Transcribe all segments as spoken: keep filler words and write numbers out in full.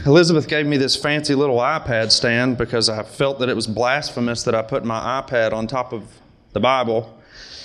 Elizabeth gave me this fancy little iPad stand because I felt that it was blasphemous that I put my iPad on top of the Bible.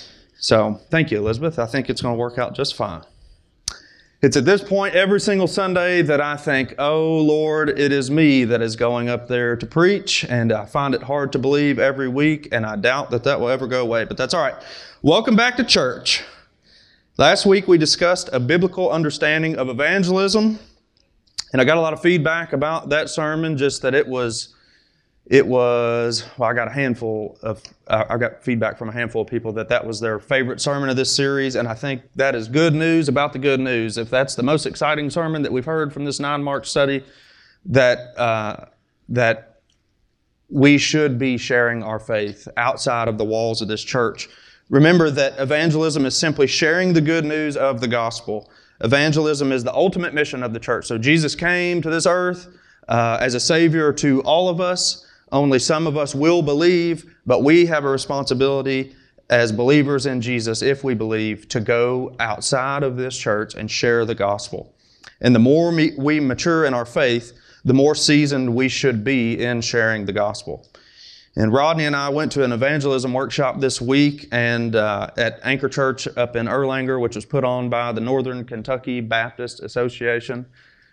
So thank you, Elizabeth. I think it's going to work out just fine. It's at this point every single Sunday that I think, oh Lord, it is me that is going up there to preach, and I find it hard to believe every week, and I doubt that that will ever go away, but that's all right. Welcome back to church. Last week we discussed a biblical understanding of evangelism, and I got a lot of feedback about that sermon, just that it was, it was, well, I got a handful of, uh, I got feedback from a handful of people that that was their favorite sermon of this series, and I think that is good news about the good news. If that's the most exciting sermon that we've heard from this nine-mark study, that uh, that we should be sharing our faith outside of the walls of this church. Remember that evangelism is simply sharing the good news of the gospel. Evangelism is the ultimate mission of the church. So Jesus came to this earth uh, as a Savior to all of us. Only some of us will believe, but we have a responsibility as believers in Jesus, if we believe, to go outside of this church and share the gospel. And the more we mature in our faith, the more seasoned we should be in sharing the gospel. And Rodney and I went to an evangelism workshop this week and uh, at Anchor Church up in Erlanger, which was put on by the Northern Kentucky Baptist Association.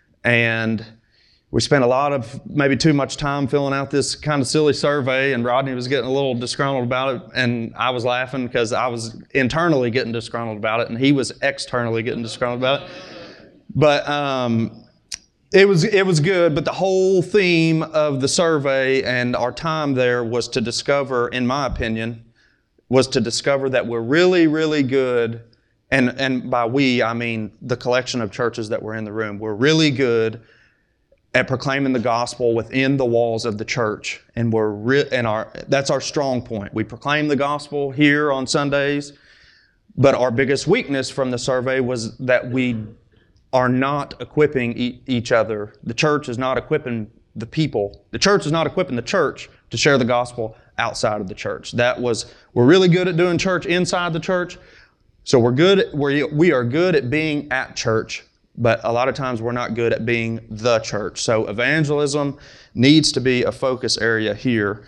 And we spent a lot of, maybe too much time filling out this kind of silly survey, and Rodney was getting a little disgruntled about it, and I was laughing because I was internally getting disgruntled about it, and he was externally getting disgruntled about it. But um, it was it was good, but the whole theme of the survey and our time there was to discover, in my opinion, was to discover that we're really, really good, and, and by we, I mean the collection of churches that were in the room, we're really good at proclaiming the gospel within the walls of the church, and we're re- and our that's our strong point. We proclaim the gospel here on Sundays, but our biggest weakness from the survey was that we are not equipping e- each other. The church is not equipping the people. The church is not equipping the church to share the gospel outside of the church. That was we're really good at doing church inside the church, so we're good. At, we we are good at being at church. But a lot of times we're not good at being the church. So evangelism needs to be a focus area here.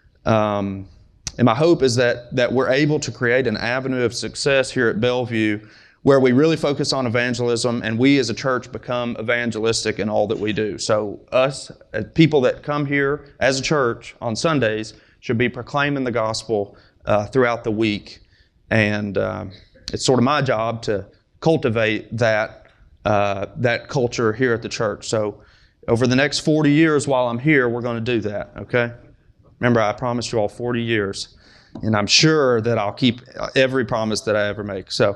Um, and my hope is that, that we're able to create an avenue of success here at Bellevue where we really focus on evangelism and we as a church become evangelistic in all that we do. So us, as people that come here as a church on Sundays, should be proclaiming the gospel uh, throughout the week. And uh, it's sort of my job to cultivate that Uh, that culture here at the church. So over the next forty years while I'm here, we're going to do that, okay? Remember, I promised you all forty years, and I'm sure that I'll keep every promise that I ever make. So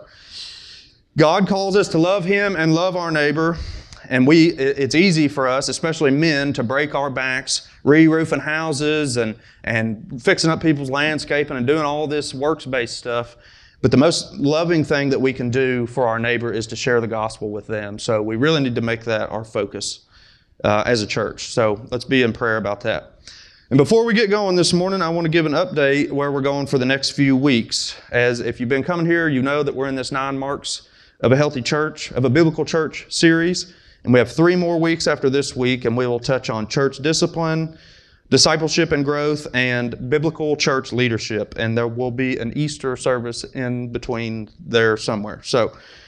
God calls us to love Him and love our neighbor, and we it's easy for us, especially men, to break our backs, re-roofing houses and, and fixing up people's landscaping and doing all this works-based stuff. But the most loving thing that we can do for our neighbor is to share the gospel with them. So we really need to make that our focus uh, as a church. So let's be in prayer about that. And before we get going this morning, I want to give an update where we're going for the next few weeks. As if you've been coming here, you know that we're in this nine marks of a healthy church, of a biblical church series. And we have three more weeks after this week, and we will touch on church discipline, discipleship and growth, and biblical church leadership. And there will be an Easter service in between there somewhere. So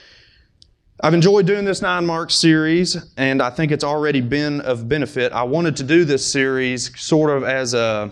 I've enjoyed doing this Nine Marks series, and I think it's already been of benefit. I wanted to do this series sort of as a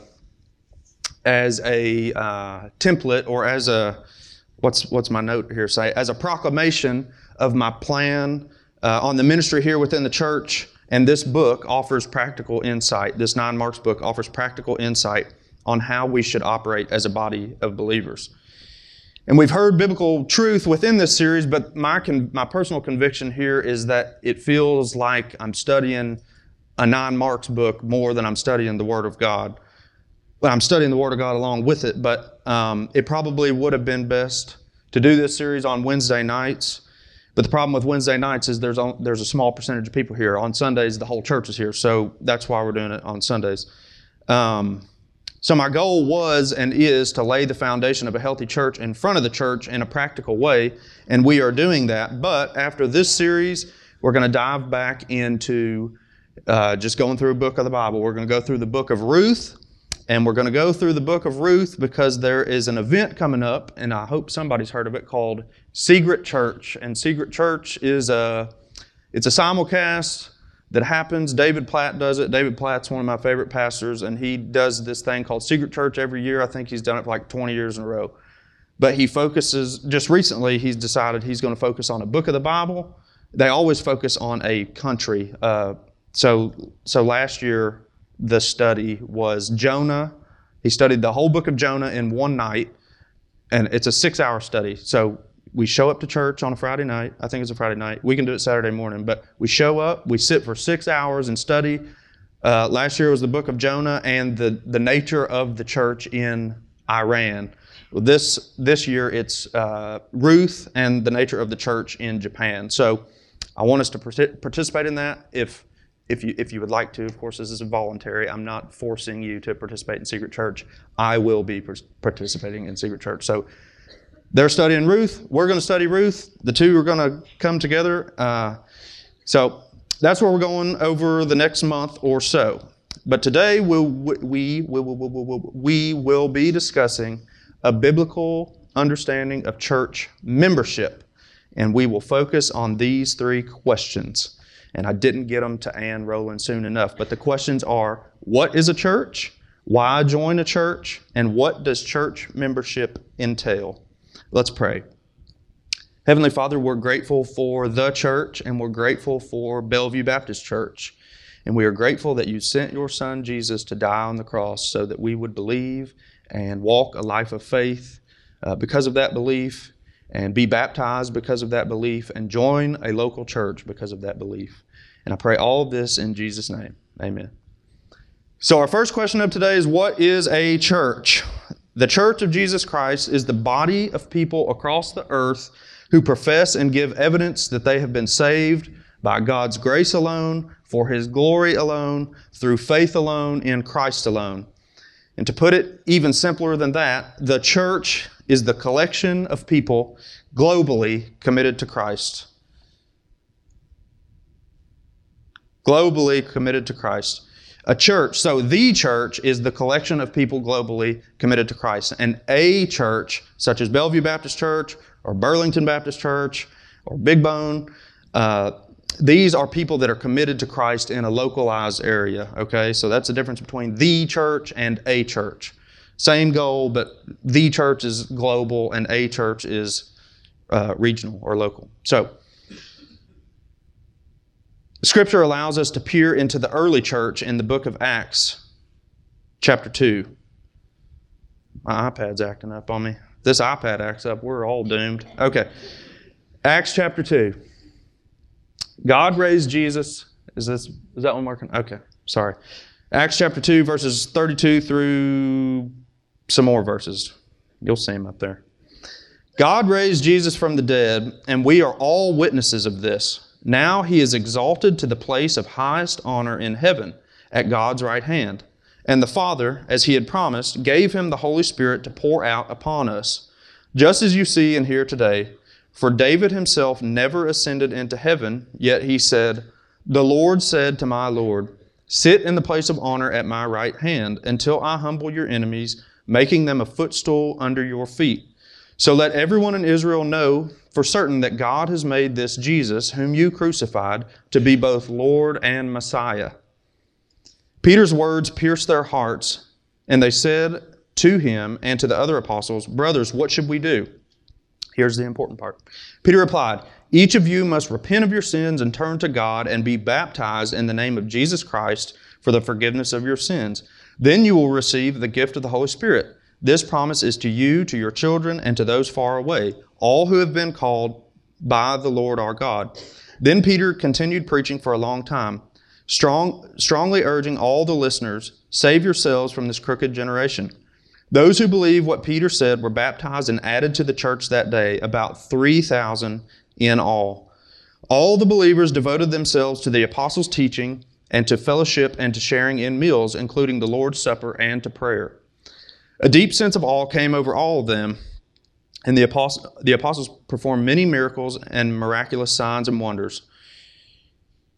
as a uh, template, or as a, what's what's my note here say, as a proclamation of my plan uh, on the ministry here within the church. And this book offers practical insight. This Nine Marks book offers practical insight on how we should operate as a body of believers. And we've heard biblical truth within this series, but my con- my personal conviction here is that it feels like I'm studying a Nine Marks book more than I'm studying the Word of God. Well, I'm studying the Word of God along with it, but um, it probably would have been best to do this series on Wednesday nights. But the problem with Wednesday nights is there's a, there's a small percentage of people here. On Sundays, the whole church is here, so that's why we're doing it on Sundays. Um, so my goal was and is to lay the foundation of a healthy church in front of the church in a practical way, and we are doing that. But after this series, we're going to dive back into uh, just going through a book of the Bible. We're going to go through the book of Ruth, and we're going to go through the book of Ruth because there is an event coming up, and I hope somebody's heard of it, called Secret Church. And Secret Church is a, it's a simulcast that happens. David Platt does it. David Platt's one of my favorite pastors, and he does this thing called Secret Church every year. I think he's done it for like twenty years in a row. But he focuses, just recently, he's decided he's going to focus on a book of the Bible. They always focus on a country. Uh, so, so last year, the study was Jonah. He studied the whole book of Jonah in one night, and it's a six-hour study. So we show up to church on a Friday night. I think it's a Friday night. We can do it Saturday morning, but we show up, we sit for six hours and study. Uh, last year was the book of Jonah and the, the nature of the church in Iran. Well, this this year it's uh, Ruth and the nature of the church in Japan. So I want us to participate in that. If if you if you would like to, of course, this is voluntary. I'm not forcing you to participate in Secret Church. I will be participating in Secret Church. So they're studying Ruth. We're going to study Ruth. The two are going to come together. Uh, so that's where we're going over the next month or so. But today we'll, we we we, we, we will be discussing a biblical understanding of church membership. And we will focus on these three questions. And I didn't get them to Ann Rowland soon enough. But the questions are, what is a church? Why join a church? And what does church membership entail? Let's pray. Heavenly Father, we're grateful for the church, and we're grateful for Bellevue Baptist Church. And we are grateful that you sent your Son, Jesus, to die on the cross so that we would believe and walk a life of faith uh, because of that belief, and be baptized because of that belief, and join a local church because of that belief. And I pray all of this in Jesus' name. Amen. So our first question of today is, what is a church? The Church of Jesus Christ is the body of people across the earth who profess and give evidence that they have been saved by God's grace alone, for His glory alone, through faith alone, in Christ alone. And to put it even simpler than that, the church is the collection of people globally committed to Christ. Globally committed to Christ. A church, so the church is the collection of people globally committed to Christ. And a church, such as Bellevue Baptist Church, or Burlington Baptist Church, or Big Bone, uh, these are people that are committed to Christ in a localized area, okay? So that's the difference between the church and a church. Same goal, but the church is global and a church is uh, regional or local. So, Scripture allows us to peer into the early church in the book of Acts, chapter two. My iPad's acting up on me. This iPad acts up, we're all doomed. Okay, Acts chapter two. God raised Jesus. Is this is that one working? Okay, sorry. Acts chapter two, verses thirty-two through some more verses. You'll see them up there. God raised Jesus from the dead, and we are all witnesses of this. Now He is exalted to the place of highest honor in heaven, at God's right hand. And the Father, as He had promised, gave Him the Holy Spirit to pour out upon us, just as you see and hear today. For David himself never ascended into heaven, yet he said, "The Lord said to my Lord, sit in the place of honor at my right hand, until I humble your enemies, making them a footstool under your feet. So let everyone in Israel know for certain that God has made this Jesus, whom you crucified, to be both Lord and Messiah." Peter's words pierced their hearts, and they said to him and to the other apostles, "Brothers, what should we do?" Here's the important part. Peter replied, "Each of you must repent of your sins and turn to God and be baptized in the name of Jesus Christ for the forgiveness of your sins. Then you will receive the gift of the Holy Spirit. This promise is to you, to your children, and to those far away, all who have been called by the Lord our God." Then Peter continued preaching for a long time, strong, strongly urging all the listeners, "Save yourselves from this crooked generation." Those who believed what Peter said were baptized and added to the church that day, about three thousand in all. All the believers devoted themselves to the apostles' teaching and to fellowship and to sharing in meals, including the Lord's Supper and to prayer. A deep sense of awe came over all of them, and the apostles, the apostles performed many miracles and miraculous signs and wonders.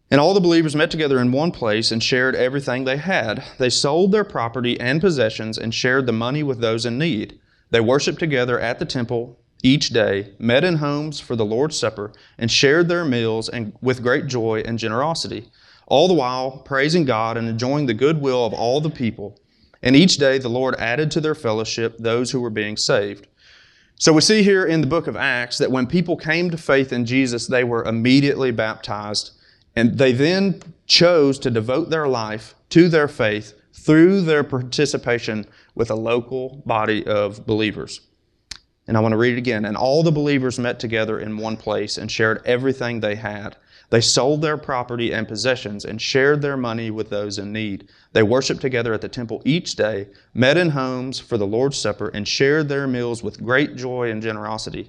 And all the believers met together in one place and shared everything they had. They sold their property and possessions and shared the money with those in need. They worshiped together at the temple each day, met in homes for the Lord's Supper, and shared their meals and with great joy and generosity, all the while praising God and enjoying the goodwill of all the people. And each day the Lord added to their fellowship those who were being saved. So we see here in the book of Acts that when people came to faith in Jesus, they were immediately baptized. And they then chose to devote their life to their faith through their participation with a local body of believers. And I want to read it again. And all the believers met together in one place and shared everything they had. They sold their property and possessions and shared their money with those in need. They worshiped together at the temple each day, met in homes for the Lord's Supper, and shared their meals with great joy and generosity,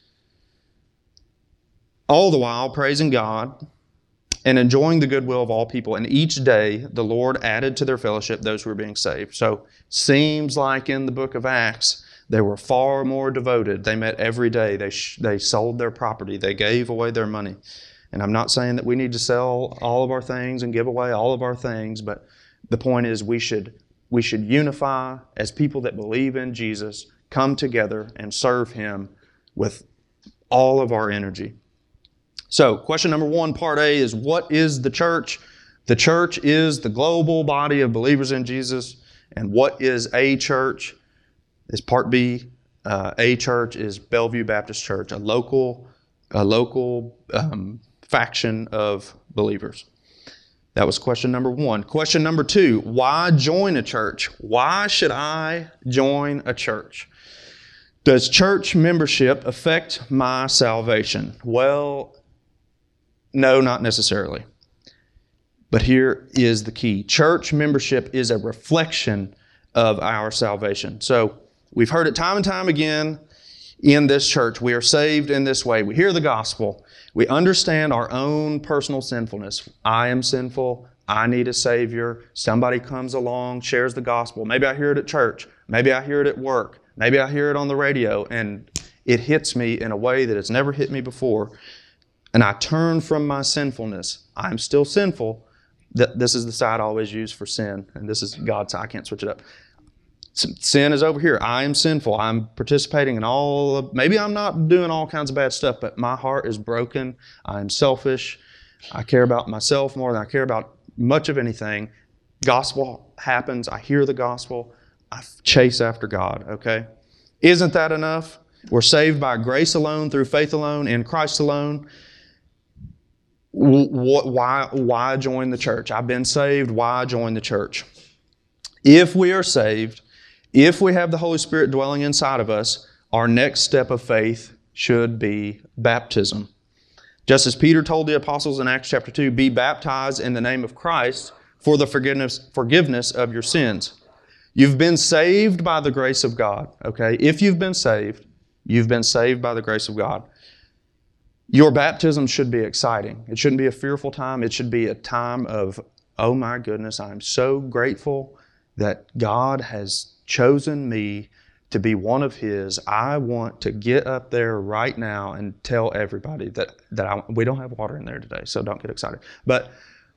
all the while praising God and enjoying the goodwill of all people. And each day the Lord added to their fellowship those who were being saved. So seems like in the book of Acts, they were far more devoted. They met every day. They, sh- they sold their property. They gave away their money. And I'm not saying that we need to sell all of our things and give away all of our things, but the point is we should, we should unify as people that believe in Jesus, come together and serve Him with all of our energy. So, question number one, part A, is what is the church? The church is the global body of believers in Jesus. And what is a church? Is part B. Uh, a church is Bellevue Baptist Church, a local, a local um, faction of believers. That was question number one. Question number two, why join a church? Why should I join a church? Does church membership affect my salvation? Well, no, not necessarily. But here is the key. Church membership is a reflection of our salvation. So we've heard it time and time again in this church. We are saved in this way. We hear the gospel. We understand our own personal sinfulness. I am sinful. I need a Savior. Somebody comes along, shares the gospel. Maybe I hear it at church. Maybe I hear it at work. Maybe I hear it on the radio, and it hits me in a way that it's never hit me before. And I turn from my sinfulness. I'm still sinful. This is the side I always use for sin, and this is God's side. I can't switch it up. Sin is over here. I am sinful. I'm participating in all of, maybe I'm not doing all kinds of bad stuff, but my heart is broken. I'm selfish. I care about myself more than I care about much of anything. Gospel happens. I hear the gospel. I chase after God, okay? Isn't that enough? We're saved by grace alone, through faith alone, in Christ alone. Why, why join the church? I've been saved. Why join the church? If we are saved, if we have the Holy Spirit dwelling inside of us, our next step of faith should be baptism. Just as Peter told the apostles in Acts chapter two, be baptized in the name of Christ for the forgiveness, forgiveness of your sins. You've been saved by the grace of God, okay? If you've been saved, you've been saved by the grace of God. Your baptism should be exciting. It shouldn't be a fearful time. It should be a time of, oh my goodness, I'm so grateful that God has chosen me to be one of His. I want to get up there right now and tell everybody that, that I, we don't have water in there today, so don't get excited. But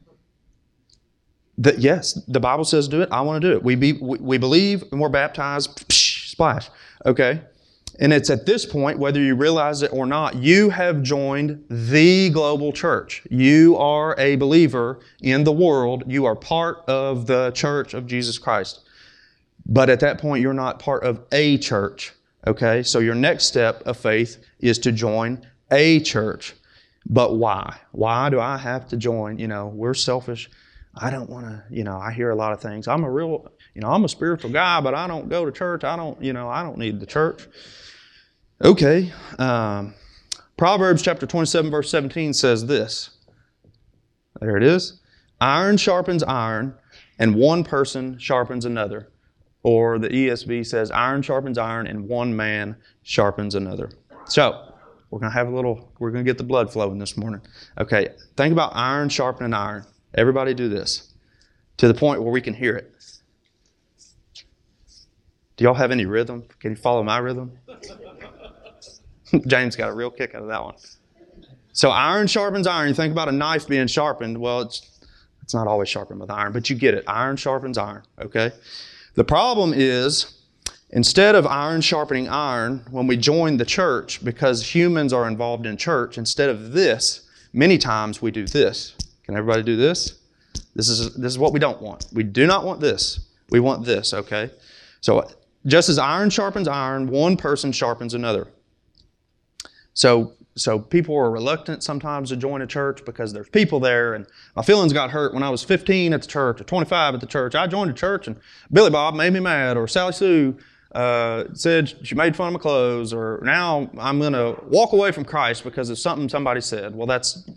that yes, the Bible says do it. I want to do it. We, be, we, we believe and we're baptized, psh, splash, okay? And it's at this point, whether you realize it or not, you have joined the global church. You are a believer in the world. You are part of the church of Jesus Christ. But at that point, you're not part of a church, okay? So your next step of faith is to join a church. But why? Why do I have to join? You know, we're selfish. I don't want to, you know, I hear a lot of things. I'm a real, you know, I'm a spiritual guy, but I don't go to church. I don't, you know, I don't need the church. Okay. Um, Proverbs chapter twenty-seven, verse seventeen says this. There it is. Iron sharpens iron, and one person sharpens another. Or the E S V says, iron sharpens iron, and one man sharpens another. So, we're going to have a little, we're going to get the blood flowing this morning. Okay, think about iron sharpening iron. Everybody do this to the point where we can hear it. Do y'all have any rhythm? Can you follow my rhythm? James got a real kick out of that one. So iron sharpens iron. You think about a knife being sharpened. Well, it's it's not always sharpened with iron, but you get it. Iron sharpens iron, okay? The problem is, instead of iron sharpening iron, when we join the church, because humans are involved in church, instead of this, many times we do this. Can everybody do this? This is, this is what we don't want. We do not want this. We want this, okay? So just as iron sharpens iron, one person sharpens another. So So people are reluctant sometimes to join a church because there's people there, and my feelings got hurt when I was fifteen at the church or twenty-five at the church. I joined a church and Billy Bob made me mad, or Sally Sue uh, said she made fun of my clothes, or now I'm going to walk away from Christ because of something somebody said. Well, that's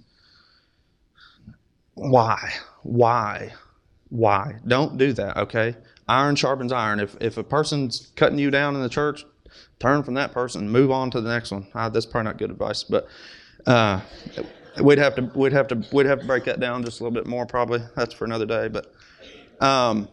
why, why, why? Don't do that, okay? Iron sharpens iron. If if a person's cutting you down in the church, turn from that person and move on to the next one. Uh, that's probably not good advice, but uh, we'd have to we'd have to we'd have to break that down just a little bit more. Probably that's for another day. But um,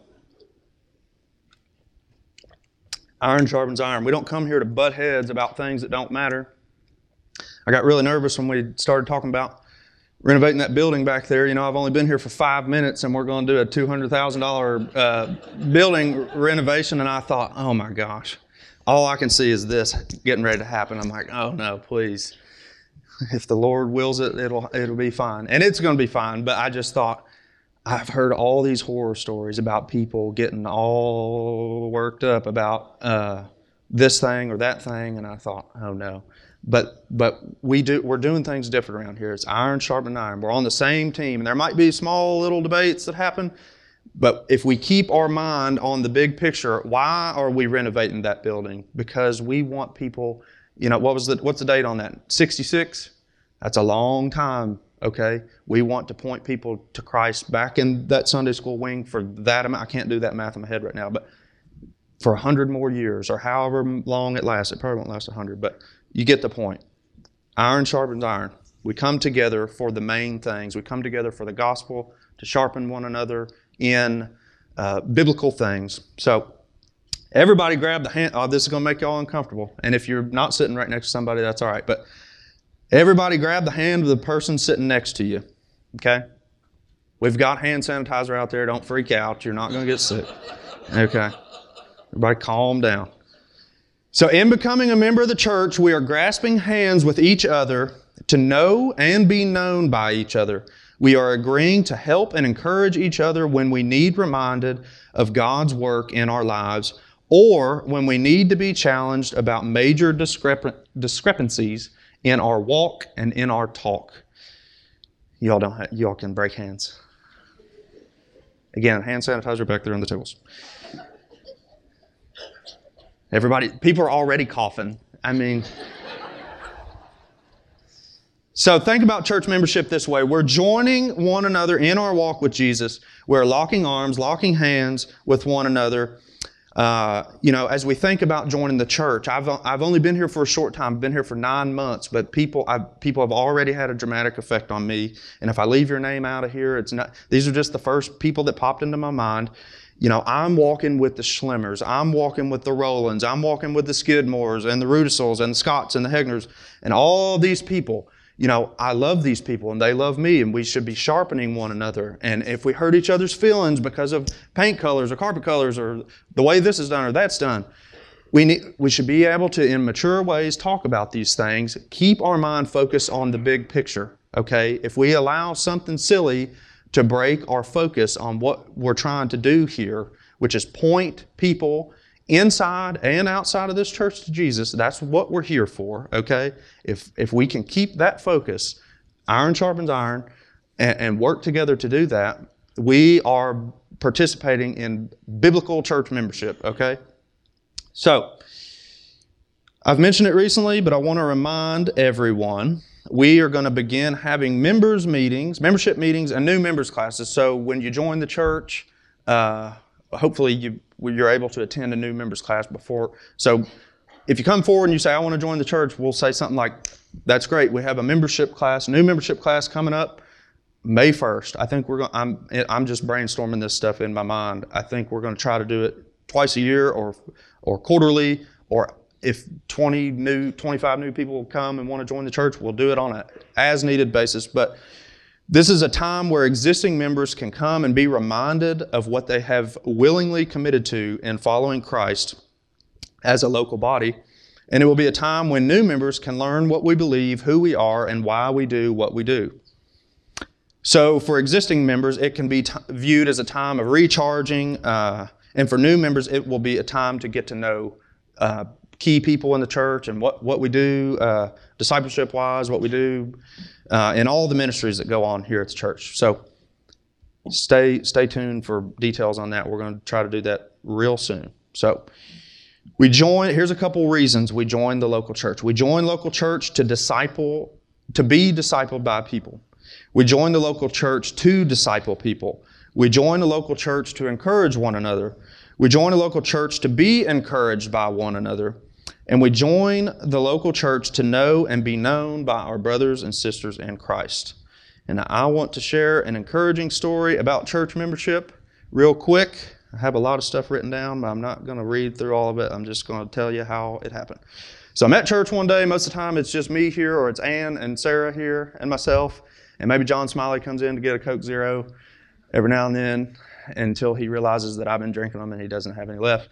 iron sharpens iron. We don't come here to butt heads about things that don't matter. I got really nervous when we started talking about renovating that building back there. You know, I've only been here for five minutes, and we're going to do a two hundred thousand dollars uh, building renovation, and I thought, oh my gosh. All I can see is this getting ready to happen. I'm like, oh no, please. If the Lord wills it, it'll it'll be fine. And it's going to be fine. But I just thought, I've heard all these horror stories about people getting all worked up about uh, this thing or that thing. And I thought, oh no. But but we do we're doing things different around here. It's iron sharpening iron. We're on the same team. And there might be small little debates that happen. But if we keep our mind on the big picture, why are we renovating that building? Because we want people, you know, what was the, what's the date on that? sixty-six? That's a long time, okay? We want to point people to Christ back in that Sunday school wing for that amount. I can't do that math in my head right now, but for a hundred more years or however long it lasts. It probably won't last a hundred, but you get the point. Iron sharpens iron. We come together for the main things. We come together for the gospel, to sharpen one another in uh, biblical things. So everybody grab the hand. Oh, this is going to make y'all uncomfortable. And if you're not sitting right next to somebody, that's all right. But everybody grab the hand of the person sitting next to you. Okay? We've got hand sanitizer out there. Don't freak out. You're not going to get sick. Okay? Everybody calm down. So in becoming a member of the church, we are grasping hands with each other to know and be known by each other. We are agreeing to help and encourage each other when we need reminded of God's work in our lives, or when we need to be challenged about major discrep- discrepancies in our walk and in our talk. Y'all don't have, y'all can break hands. Again, hand sanitizer back there on the tables. Everybody, people are already coughing. I mean... So think about church membership this way. We're joining one another in our walk with Jesus. We're locking arms, locking hands with one another. Uh, you know, as we think about joining the church, I've I've only been here for a short time. I've been here for nine months, but people I've, people have already had a dramatic effect on me. And if I leave your name out of here, it's not. These are just the first people that popped into my mind. You know, I'm walking with the Schlimmers. I'm walking with the Rolands. I'm walking with the Skidmores and the Rudisels and the Scotts and the Hegners and all these people. You know, I love these people and they love me, and we should be sharpening one another. And if we hurt each other's feelings because of paint colors or carpet colors or the way this is done or that's done, we need, we should be able to, in mature ways, talk about these things. Keep our mind focused on the big picture, okay? If we allow something silly to break our focus on what we're trying to do here, which is point people inside and outside of this church to Jesus, that's what we're here for, okay? If if we can keep that focus, iron sharpens iron, and, and work together to do that, we are participating in biblical church membership, okay? So, I've mentioned it recently, but I want to remind everyone, we are going to begin having members meetings, membership meetings, and new members classes. So when you join the church, uh, hopefully you you're able to attend a new members class before. So if you come forward and you say, I want to join the church, we'll say something like, that's great. We have a membership class, new membership class coming up May first. I think we're going, I'm, I'm just brainstorming this stuff in my mind. I think we're going to try to do it twice a year or, or quarterly or if twenty new, twenty-five new people come and want to join the church, we'll do it on an as-needed basis. But this is a time where existing members can come and be reminded of what they have willingly committed to in following Christ as a local body. And it will be a time when new members can learn what we believe, who we are, and why we do what we do. So for existing members, it can be t- viewed as a time of recharging. Uh, and for new members, it will be a time to get to know uh, key people in the church and what, what we do, uh, discipleship-wise, what we do, uh, and all the ministries that go on here at the church. So stay stay tuned for details on that. We're going to try to do that real soon. So we join, here's a couple reasons we join the local church. We join local church to disciple, to be discipled by people. We join the local church to disciple people. We join the local church to encourage one another. We join a local church to be encouraged by one another. And we join the local church to know and be known by our brothers and sisters in Christ. And I want to share an encouraging story about church membership real quick. I have a lot of stuff written down, but I'm not going to read through all of it. I'm just going to tell you how it happened. So I'm at church one day. Most of the time it's just me here, or it's Ann and Sarah here and myself. And maybe John Smiley comes in to get a Coke Zero every now and then until he realizes that I've been drinking them and he doesn't have any left.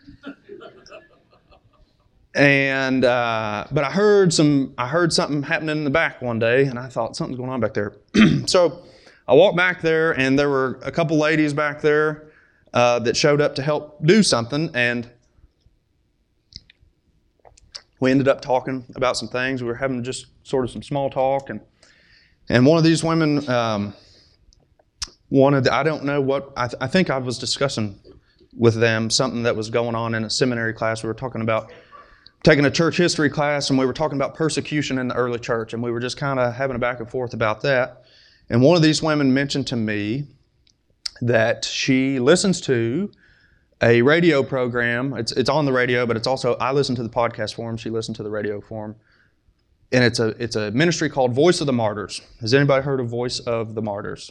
And uh, but I heard some I heard something happening in the back one day, and I thought something's going on back there. So I walked back there, and there were a couple ladies back there uh, that showed up to help do something, and we ended up talking about some things. We were having just sort of some small talk, and and one of these women um, wanted, I don't know what, I, th- I think I was discussing with them something that was going on in a seminary class. We were talking about taking a church history class, and we were talking about persecution in the early church, and we were just kind of having a back and forth about that. And one of these women mentioned to me that she listens to a radio program. It's it's on the radio, but it's also, I listen to the podcast form. She listened to the radio form. And it's a it's a ministry called Voice of the Martyrs. Has anybody heard of Voice of the Martyrs?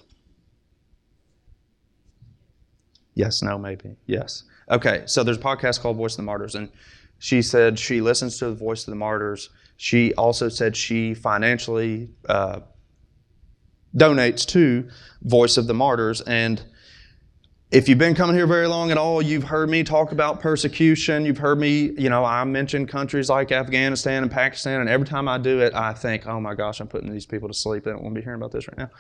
Yes, no, maybe. Yes. Okay, so there's a podcast called Voice of the Martyrs, and she said she listens to the Voice of the Martyrs. She also said she financially uh, donates to Voice of the Martyrs. And if you've been coming here very long at all, you've heard me talk about persecution. You've heard me, you know, I mention countries like Afghanistan and Pakistan, and every time I do it, I think, oh my gosh, I'm putting these people to sleep. They don't want to be hearing about this right now.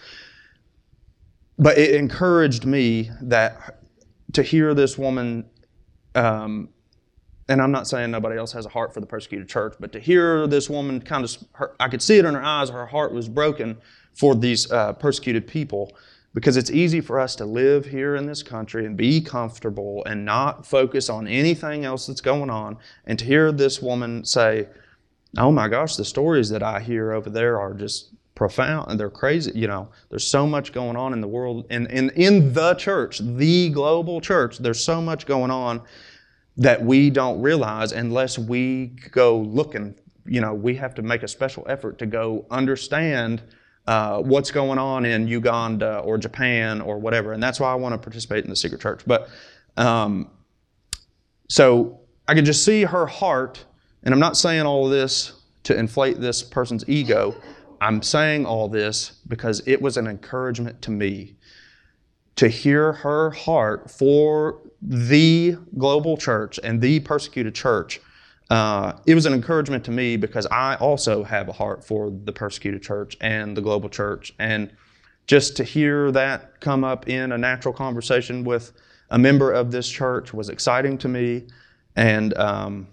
But it encouraged me that to hear this woman, um, and I'm not saying nobody else has a heart for the persecuted church, but to hear this woman kind of, her, I could see it in her eyes, her heart was broken for these uh, persecuted people, because it's easy for us to live here in this country and be comfortable and not focus on anything else that's going on. And to hear this woman say, oh my gosh, the stories that I hear over there are just profound and they're crazy. You know, there's so much going on in the world, and in, in, in the church, the global church, there's so much going on that we don't realize unless we go looking. You know, we have to make a special effort to go understand uh, what's going on in Uganda or Japan or whatever. And that's why I want to participate in the secret church. But um, so I could just see her heart, and I'm not saying all of this to inflate this person's ego. I'm saying all this because it was an encouragement to me to hear her heart for the global church and the persecuted church. Uh, it was an encouragement to me because I also have a heart for the persecuted church and the global church. And just to hear that come up in a natural conversation with a member of this church was exciting to me. And um,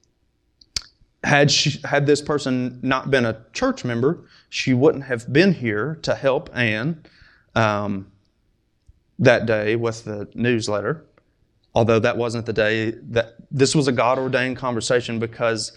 had she, had this person not been a church member, she wouldn't have been here to help Ann um, that day with the newsletter. Although that wasn't the day that this was a God-ordained conversation because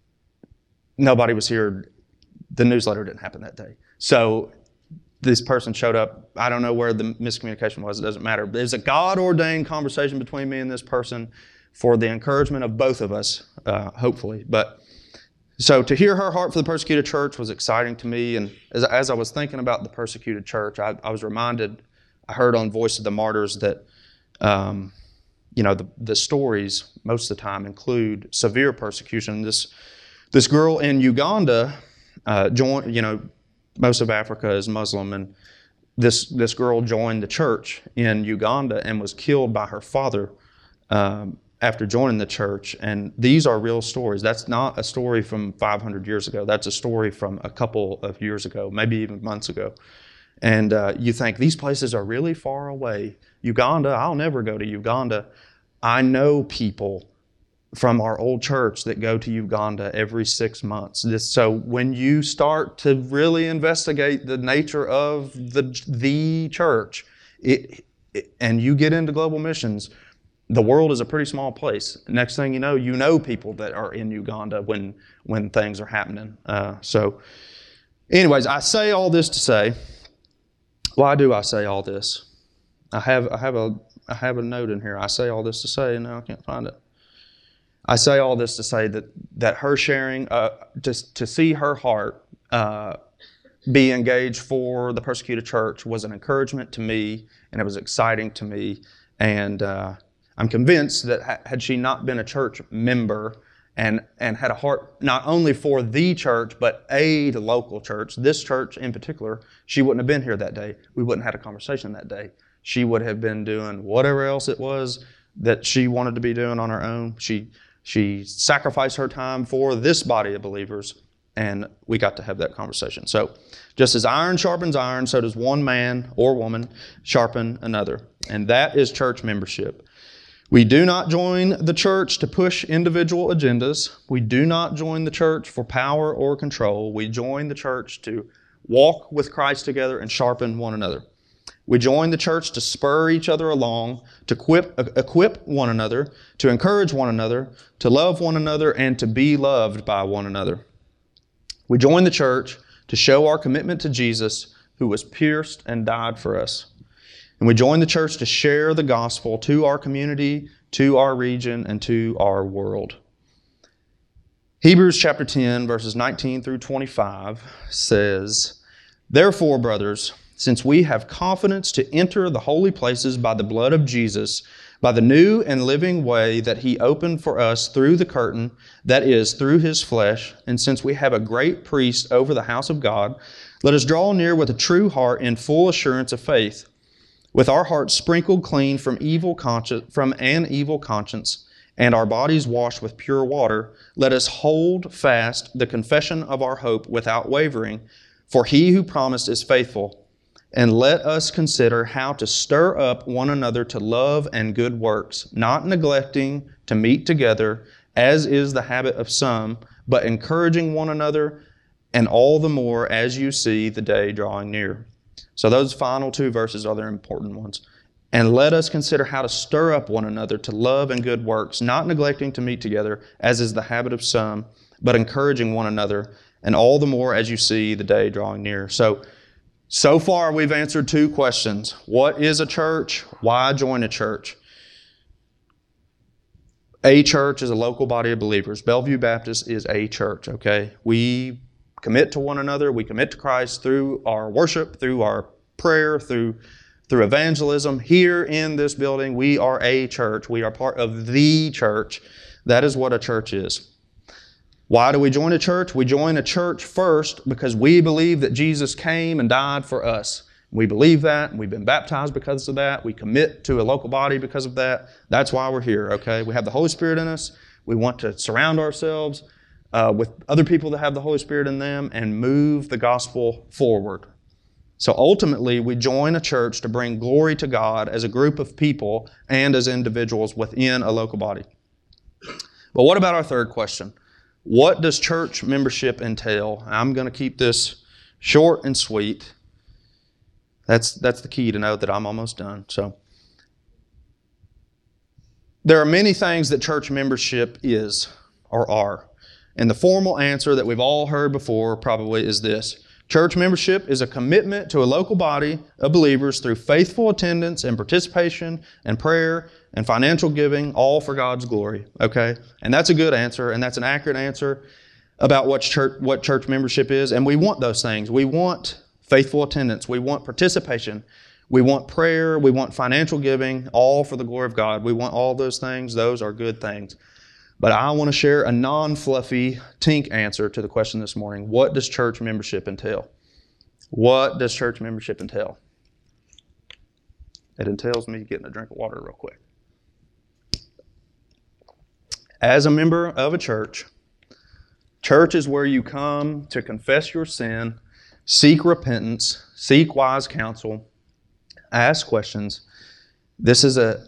nobody was here. The newsletter didn't happen that day. So this person showed up. I don't know where the miscommunication was. It doesn't matter. There's a God-ordained conversation between me and this person for the encouragement of both of us, uh, hopefully. But so to hear her heart for the persecuted church was exciting to me. And as, as I was thinking about the persecuted church, I, I was reminded, I heard on Voice of the Martyrs that um, you know, the, the stories most of the time include severe persecution. This this girl in Uganda, uh, joined, you know, most of Africa is Muslim, and this this girl joined the church in Uganda and was killed by her father um, after joining the church. And these are real stories. That's not a story from five hundred years ago. That's a story from a couple of years ago, maybe even months ago. And uh, you think, these places are really far away. Uganda, I'll never go to Uganda. I know people from our old church that go to Uganda every six months. This, so when you start to really investigate the nature of the, the church it, it, and you get into global missions, the world is a pretty small place. Next thing you know, you know people that are in Uganda when, when things are happening. Uh, so anyways, I say all this to say, why do I say all this? I have I have a I have a note in here. I say all this to say, and now I can't find it. I say all this to say that that her sharing, uh, just to see her heart uh, be engaged for the persecuted church was an encouragement to me, and it was exciting to me. And uh, I'm convinced that ha- had she not been a church member and and had a heart not only for the church, but a local church, this church in particular, she wouldn't have been here that day. We wouldn't have had a conversation that day. She would have been doing whatever else it was that she wanted to be doing on her own. She she sacrificed her time for this body of believers, and we got to have that conversation. So just as iron sharpens iron, so does one man or woman sharpen another. And that is church membership. We do not join the church to push individual agendas. We do not join the church for power or control. We join the church to walk with Christ together and sharpen one another. We join the church to spur each other along, to equip, equip one another, to encourage one another, to love one another, and to be loved by one another. We join the church to show our commitment to Jesus, who was pierced and died for us. And we join the church to share the gospel to our community, to our region, and to our world. Hebrews chapter ten, verses nineteen through twenty-five says, "Therefore, brothers, since we have confidence to enter the holy places by the blood of Jesus, by the new and living way that He opened for us through the curtain, that is, through His flesh, and since we have a great priest over the house of God, let us draw near with a true heart in full assurance of faith, with our hearts sprinkled clean from evil conscience, from an evil conscience, and our bodies washed with pure water, let us hold fast the confession of our hope without wavering, for He who promised is faithful. And let us consider how to stir up one another to love and good works, not neglecting to meet together, as is the habit of some, but encouraging one another, and all the more as you see the day drawing near." So those final two verses are the important ones. And let us consider how to stir up one another to love and good works, not neglecting to meet together, as is the habit of some, but encouraging one another, and all the more as you see the day drawing near. So, so far we've answered two questions. What is a church? Why join a church? A church is a local body of believers. Bellevue Baptist is a church, okay? We commit to one another. We commit to Christ through our worship, through our prayer, through through evangelism. Here in this building, we are a church. We are part of the church. That is what a church is. Why do we join a church? We join a church first because we believe that Jesus came and died for us. We believe that, and we've been baptized because of that. We commit to a local body because of that. That's why we're here, okay? We have the Holy Spirit in us. We want to surround ourselves uh, with other people that have the Holy Spirit in them and move the gospel forward. So ultimately, we join a church to bring glory to God as a group of people and as individuals within a local body. But what about our third question? What does church membership entail? I'm going to keep this short and sweet. That's that's the key to know that I'm almost done. So, there are many things that church membership is or are. And the formal answer that we've all heard before probably is this. Church membership is a commitment to a local body of believers through faithful attendance and participation and prayer and financial giving, all for God's glory. Okay? And that's a good answer, and that's an accurate answer about what church, what church membership is. And we want those things. We want faithful attendance. We want participation. We want prayer. We want financial giving, all for the glory of God. We want all those things. Those are good things. But I want to share a non-fluffy tink answer to the question this morning. What does church membership entail? What does church membership entail? It entails me getting a drink of water real quick. As a member of a church, church is where you come to confess your sin, seek repentance, seek wise counsel, ask questions. This is a,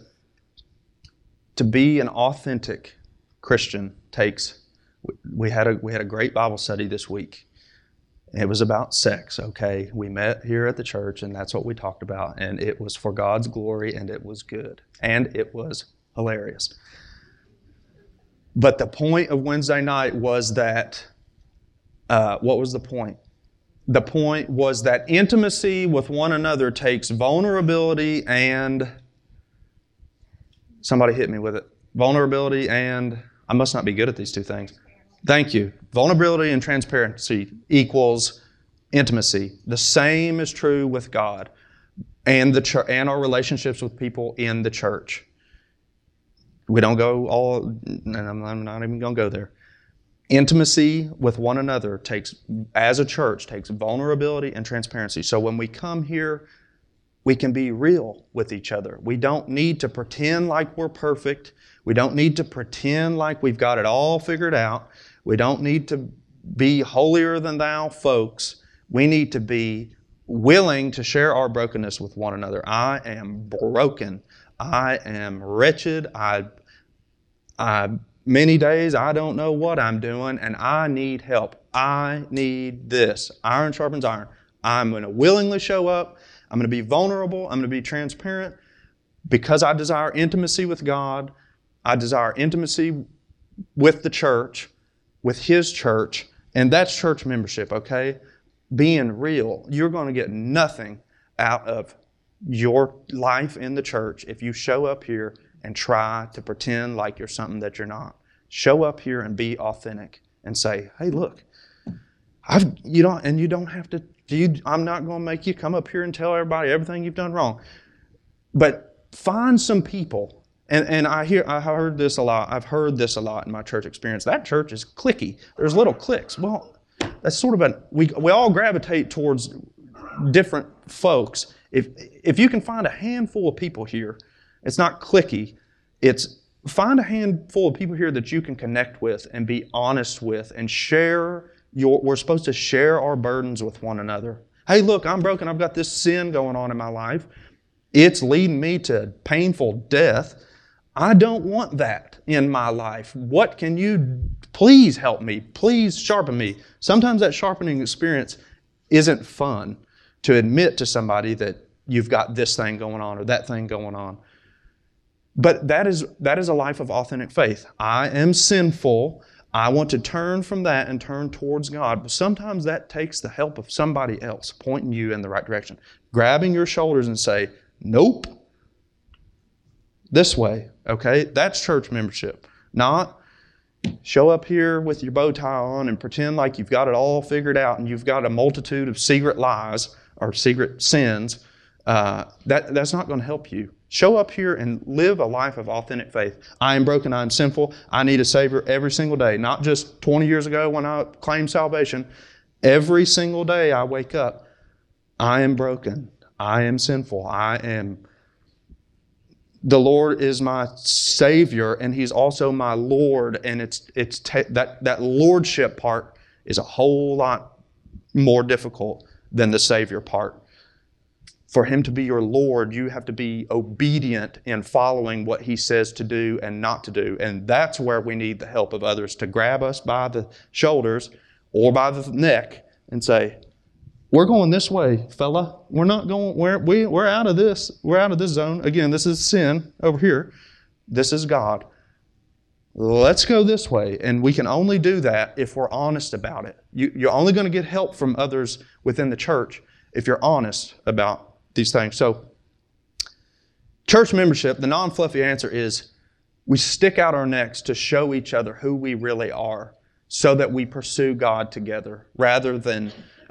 to be an authentic Christian takes, we had a we had a great Bible study this week. It was about sex, okay? We met here at the church and that's what we talked about, and it was for God's glory and it was good and it was hilarious. But the point of Wednesday night was that, uh, what was the point? The point was that intimacy with one another takes vulnerability and, somebody hit me with it, vulnerability and, I must not be good at these two things. Thank you. Vulnerability and transparency equals intimacy. The same is true with God and the ch- and our relationships with people in the church. We don't go all, and I'm, I'm not even going to go there. Intimacy with one another takes, as a church, takes vulnerability and transparency. So when we come here, we can be real with each other. We don't need to pretend like we're perfect. We don't need to pretend like we've got it all figured out. We don't need to be holier than thou folks. We need to be willing to share our brokenness with one another. I am broken. I am wretched. I, I, many days I don't know what I'm doing and I need help. I need this. Iron sharpens iron. I'm going to willingly show up. I'm going to be vulnerable. I'm going to be transparent because I desire intimacy with God. I desire intimacy with the church, with His church, and that's church membership, okay? Being real. You're going to get nothing out of your life in the church if you show up here and try to pretend like you're something that you're not. Show up here and be authentic and say, hey, look, I've, you don't, and you don't have to, you, I'm not going to make you come up here and tell everybody everything you've done wrong. But find some people, and, and I hear, I heard this a lot, I've heard this a lot in my church experience. That church is cliquey. There's little cliques. Well, that's sort of a, we, we all gravitate towards different folks. If, if you can find a handful of people here, it's not cliquey, it's find a handful of people here that you can connect with and be honest with and share your, we're supposed to share our burdens with one another. Hey, look, I'm broken. I've got this sin going on in my life. It's leading me to painful death. I don't want that in my life. What can you, please help me. Please sharpen me. Sometimes that sharpening experience isn't fun to admit to somebody that you've got this thing going on or that thing going on. But that is that is a life of authentic faith. I am sinful. I want to turn from that and turn towards God. But sometimes that takes the help of somebody else pointing you in the right direction, grabbing your shoulders and say, nope, this way, okay? That's church membership. Not show up here with your bow tie on and pretend like you've got it all figured out and you've got a multitude of secret lies or secret sins. Uh, that, that's not going to help you. Show up here and live a life of authentic faith. I am broken. I am sinful. I need a Savior every single day. Not just twenty years ago when I claimed salvation. Every single day I wake up, I am broken. I am sinful. I am... The Lord is my Savior, and He's also my Lord. And it's it's te- that that Lordship part is a whole lot more difficult than the Savior part. For Him to be your Lord, you have to be obedient in following what He says to do and not to do. And that's where we need the help of others to grab us by the shoulders or by the neck and say, we're going this way, fella. We're not going, we're, we, we're out of this. We're out of this zone. Again, this is sin over here. This is God. Let's go this way. And we can only do that if we're honest about it. You, you're only going to get help from others within the church if you're honest about these things. So, church membership, the non-fluffy answer is we stick out our necks to show each other who we really are so that we pursue God together rather than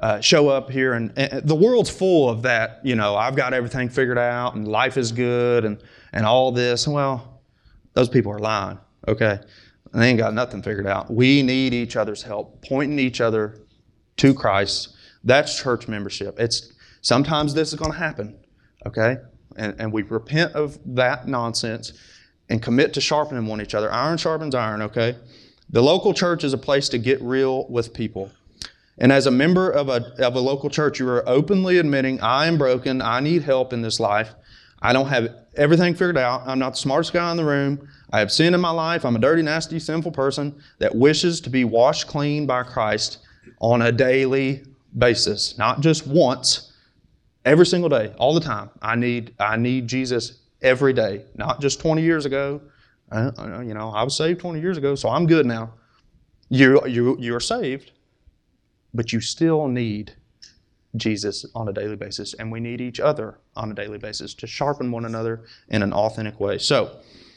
uh, show up here and, and the world's full of that, you know, I've got everything figured out and life is good and, and all this. Well, those people are lying, okay? They ain't got nothing figured out. We need each other's help, pointing each other to Christ. That's church membership. It's sometimes this is going to happen, okay? And, and we repent of that nonsense and commit to sharpening one each other. Iron sharpens iron, okay? The local church is a place to get real with people. And as a member of a, of a local church, you are openly admitting, I am broken, I need help in this life. I don't have everything figured out. I'm not the smartest guy in the room. I have sin in my life. I'm a dirty, nasty, sinful person that wishes to be washed clean by Christ on a daily basis. Not just once, every single day, all the time. I need, I need Jesus every day, not just twenty years ago. Uh, you know, I was saved twenty years ago, so I'm good now. You, you, you're saved. But you still need Jesus on a daily basis, and we need each other on a daily basis to sharpen one another in an authentic way. So,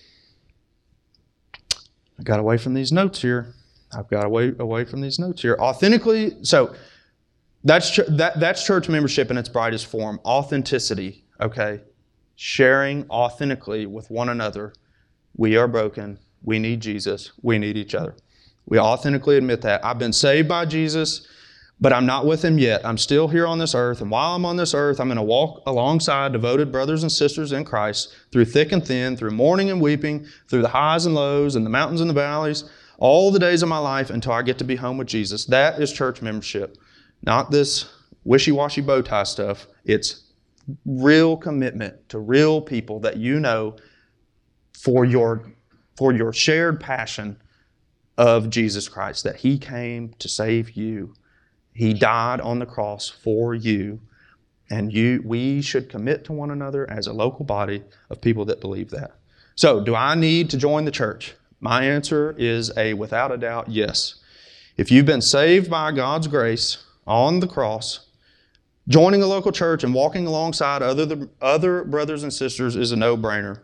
I got away from these notes here. I've got away away from these notes here. Authentically, so that's ch- that that's church membership in its brightest form. Authenticity, okay? Sharing authentically with one another. We are broken. We need Jesus. We need each other. We authentically admit that. I've been saved by Jesus, but I'm not with Him yet. I'm still here on this earth, and while I'm on this earth, I'm going to walk alongside devoted brothers and sisters in Christ through thick and thin, through mourning and weeping, through the highs and lows, and the mountains and the valleys, all the days of my life until I get to be home with Jesus. That is church membership, not this wishy-washy bow tie stuff. It's real commitment to real people that you know for your, for your shared passion of Jesus Christ, that He came to save you. He died on the cross for you, and you. We should commit to one another as a local body of people that believe that. So, do I need to join the church? My answer is a without a doubt yes. If you've been saved by God's grace on the cross, joining a local church and walking alongside other, other brothers and sisters is a no-brainer.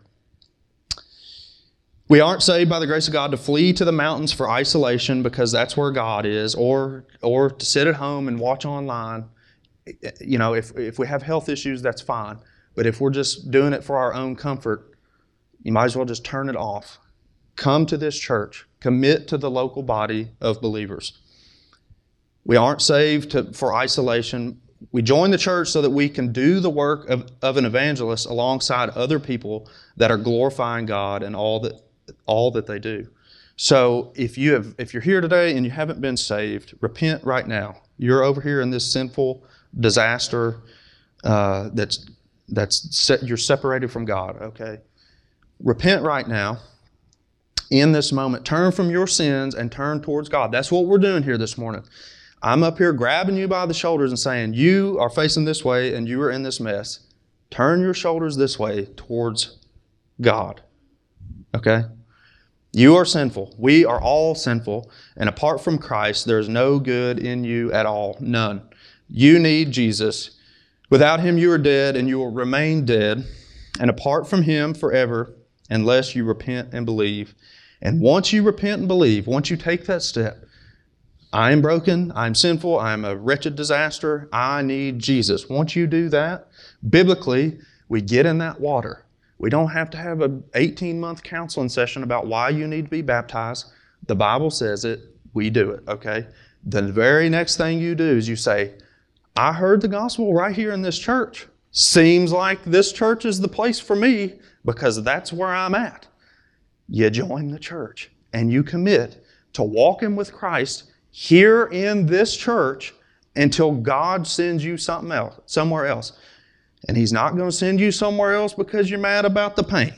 We aren't saved by the grace of God to flee to the mountains for isolation because that's where God is, or or to sit at home and watch online. You know, if, if we have health issues, that's fine. But if we're just doing it for our own comfort, you might as well just turn it off. Come to this church. Commit to the local body of believers. We aren't saved to, for isolation. We join the church so that we can do the work of, of an evangelist alongside other people that are glorifying God and all that all that they do. So if you have, if you're here today and you haven't been saved, repent right now. You're over here in this sinful disaster uh, that's that's set, you're separated from God. Okay, repent right now. In this moment, turn from your sins and turn towards God. That's what we're doing here this morning. I'm up here grabbing you by the shoulders and saying, you are facing this way and you are in this mess. Turn your shoulders this way towards God. Okay? You are sinful. We are all sinful. And apart from Christ, there is no good in you at all. None. You need Jesus. Without Him, you are dead and you will remain dead. And apart from Him forever, unless you repent and believe. And once you repent and believe, once you take that step, I am broken, I am sinful, I am a wretched disaster, I need Jesus. Once you do that, biblically, we get in that water. We don't have to have an eighteen-month counseling session about why you need to be baptized. The Bible says it. We do it, okay? The very next thing you do is you say, I heard the gospel right here in this church. Seems like this church is the place for me because that's where I'm at. You join the church and you commit to walking with Christ here in this church until God sends you something else, somewhere else. And He's not going to send you somewhere else because you're mad about the paint.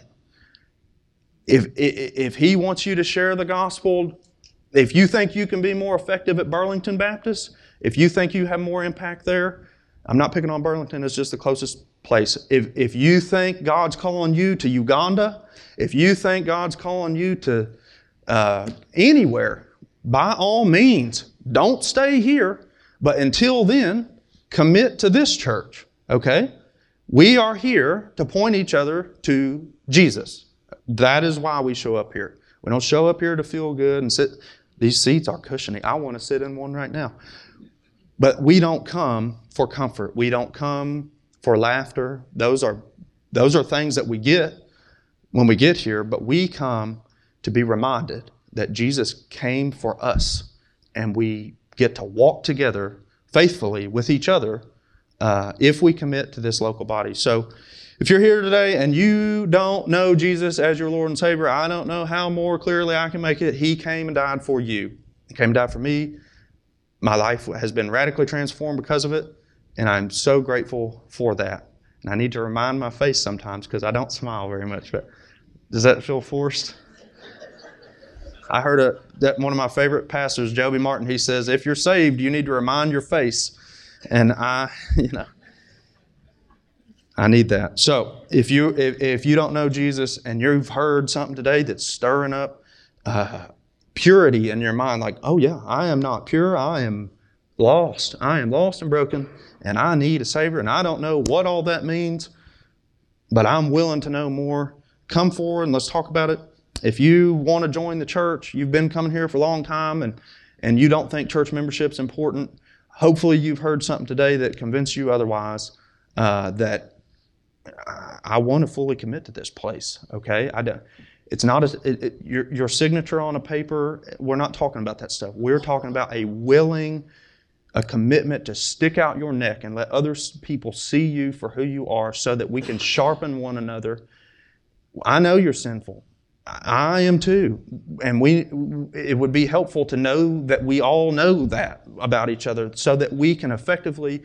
If, if He wants you to share the gospel, if you think you can be more effective at Burlington Baptist, if you think you have more impact there, I'm not picking on Burlington, it's just the closest place. If, if you think God's calling you to Uganda, if you think God's calling you to uh, anywhere, by all means, don't stay here. But until then, commit to this church, okay? We are here to point each other to Jesus. That is why we show up here. We don't show up here to feel good and sit. These seats are cushiony. I want to sit in one right now. But we don't come for comfort. We don't come for laughter. Those are, those are things that we get when we get here, but we come to be reminded that Jesus came for us, and we get to walk together faithfully with each other uh, if we commit to this local body. So if you're here today and you don't know Jesus as your Lord and Savior, I don't know how more clearly I can make it. He came and died for you. He came and died for me. My life has been radically transformed because of it, and I'm so grateful for that. And I need to remind my face sometimes because I don't smile very much. But does that feel forced? I heard a, that one of my favorite pastors, Joby Martin, he says, if you're saved, you need to remind your face. And I, you know, I need that. So if you if, if you don't know Jesus and you've heard something today that's stirring up uh, purity in your mind, like, oh yeah, I am not pure. I am lost. I am lost and broken, and I need a Savior, and I don't know what all that means, but I'm willing to know more. Come forward and let's talk about it. If you want to join the church, you've been coming here for a long time, and, and you don't think church membership's important, hopefully you've heard something today that convinced you otherwise, uh, that I want to fully commit to this place, okay? I don't, it's not a, it, it, your, your signature on a paper. We're not talking about that stuff. We're talking about a willing, a commitment to stick out your neck and let other people see you for who you are so that we can sharpen one another. I know you're sinful. I am too. And we, it would be helpful to know that we all know that about each other so that we can effectively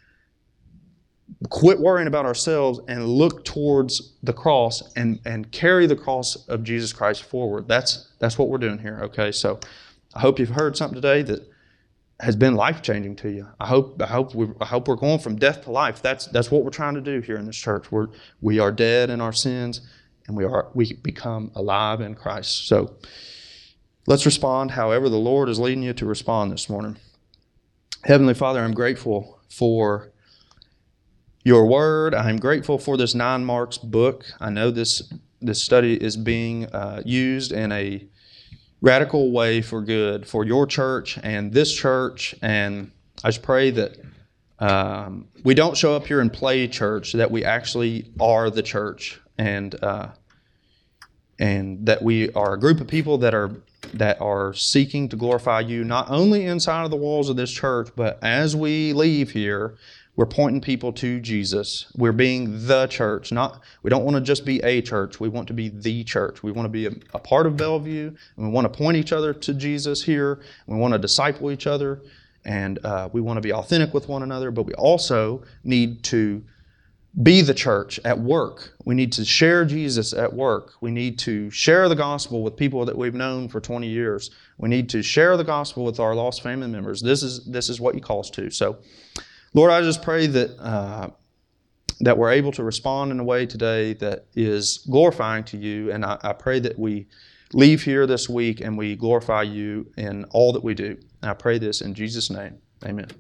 quit worrying about ourselves and look towards the cross and, and carry the cross of Jesus Christ forward. That's, that's what we're doing here, okay? So I hope you've heard something today that has been life-changing to you. I hope, I hope, we, I hope we're going from death to life. That's, that's what we're trying to do here in this church. We're, we are dead in our sins, and we are we become alive in Christ. So let's respond however the Lord is leading you to respond this morning. Heavenly Father, I'm grateful for your word. I'm grateful for this Nine Marks book. I know this this study is being uh, used in a radical way for good for your church and this church. And I just pray that um, we don't show up here and play church, that we actually are the church. And uh, and that we are a group of people that are that are seeking to glorify you, not only inside of the walls of this church, but as we leave here, we're pointing people to Jesus. We're being the church. Not we don't want to just be a church. We want to be the church. We want to be a, a part of Bellevue, and we want to point each other to Jesus here. We want to disciple each other, and uh, we want to be authentic with one another. But we also need to be the church at work. We need to share Jesus at work. We need to share the gospel with people that we've known for twenty years. We need to share the gospel with our lost family members. This is this is what you call us to. So, Lord, I just pray that uh, that we're able to respond in a way today that is glorifying to you, and I, I pray that we leave here this week and we glorify you in all that we do. And I pray this in Jesus' name. Amen.